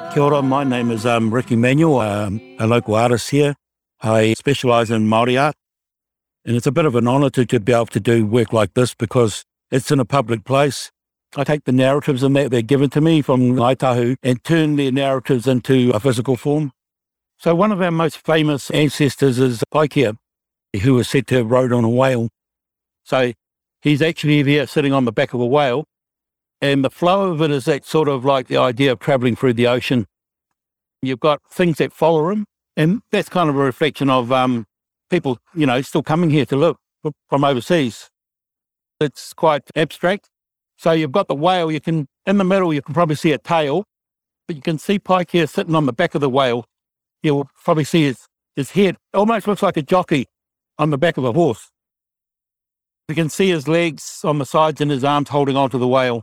Kia ora, my name is Ricky Manuel, a local artist here. I specialise in Māori art, and it's a bit of an honour to be able to do work like this because it's in a public place. I take the narratives and that they're given to me from Ngāi Tahu and turn their narratives into a physical form. So one of our most famous ancestors is Paikea, who was said to have rode on a whale. So he's actually there sitting on the back of a whale, and the flow of it is that sort of like the idea of travelling through the ocean. You've got things that follow him, and that's kind of a reflection of people, still coming here to live from overseas. It's quite abstract. So you've got the whale, in the middle you can probably see a tail, but you can see Paikea sitting on the back of the whale. You'll probably see his head. It almost looks like a jockey on the back of a horse. You can see his legs on the sides and his arms holding onto the whale.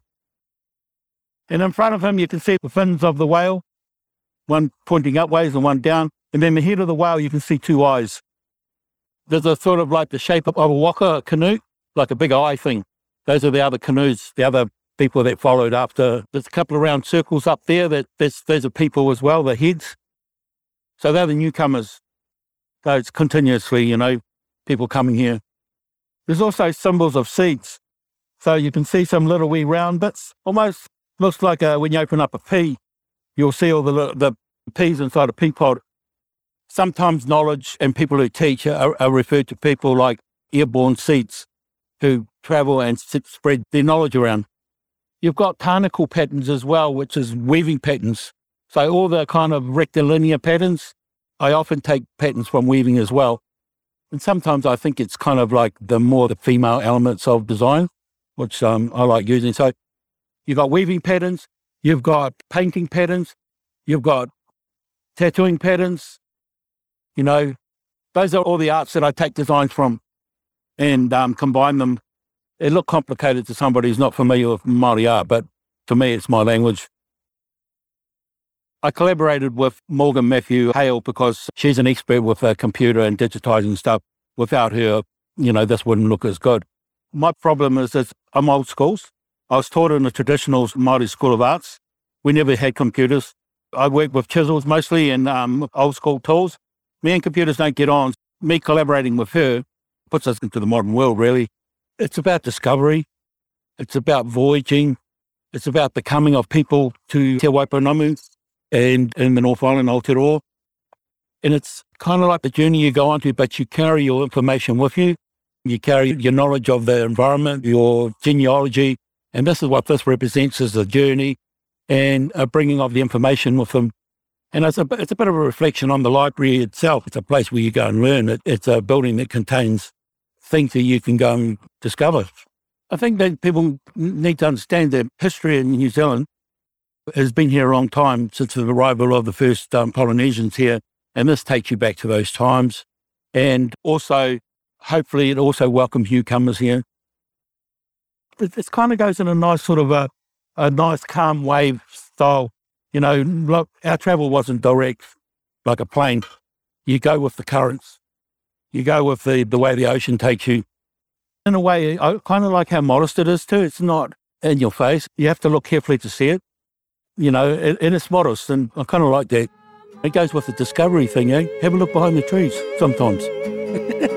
And in front of him, you can see the fins of the whale, one pointing upways and one down. And then the head of the whale, you can see two eyes. There's a sort of like the shape of a waka canoe, like a big eye thing. Those are the other canoes, the other people that followed after. There's a couple of round circles up there. Those are people as well, the heads. So they're the newcomers. So it's continuously, people coming here. There's also symbols of seeds. So you can see some little wee round bits, almost looks like when you open up a pea, you'll see all the peas inside a pea pod. Sometimes knowledge and people who teach are referred to people like airborne seeds who travel and spread their knowledge around. You've got tarnical patterns as well, which is weaving patterns. So all the kind of rectilinear patterns, I often take patterns from weaving as well. And sometimes I think it's kind of like the female elements of design, which I like using. So you've got weaving patterns, you've got painting patterns, you've got tattooing patterns. Those are all the arts that I take designs from and combine them. It looks complicated to somebody who's not familiar with Māori art, but to me, it's my language. I collaborated with Morgan Matthew Hale because she's an expert with a computer and digitising stuff. Without her, this wouldn't look as good. My problem is that I'm old schools. I was taught in the traditional Māori School of Arts. We never had computers. I work with chisels mostly and old school tools. Me and computers don't get on. Me collaborating with her puts us into the modern world, really. It's about discovery. It's about voyaging. It's about the coming of people to Te Waipounamu and in the North Island, Aotearoa. And it's kind of like the journey you go on to, but you carry your information with you. You carry your knowledge of the environment, your genealogy, and this is what this represents as a journey and a bringing of the information with them. And it's a bit of a reflection on the library itself. It's a place where you go and learn. It's a building that contains things that you can go and discover. I think that people need to understand that history in New Zealand has been here a long time since the arrival of the first Polynesians here. And this takes you back to those times. And also, hopefully, it also welcomes newcomers here. It kind of goes in a nice sort of a nice calm wave style. Look, our travel wasn't direct like a plane. You go with the currents. You go with the way the ocean takes you. In a way, I kind of like how modest it is too. It's not in your face. You have to look carefully to see it. And it's modest, and I kind of like that. It goes with the discovery thing, eh? Have a look behind the trees sometimes.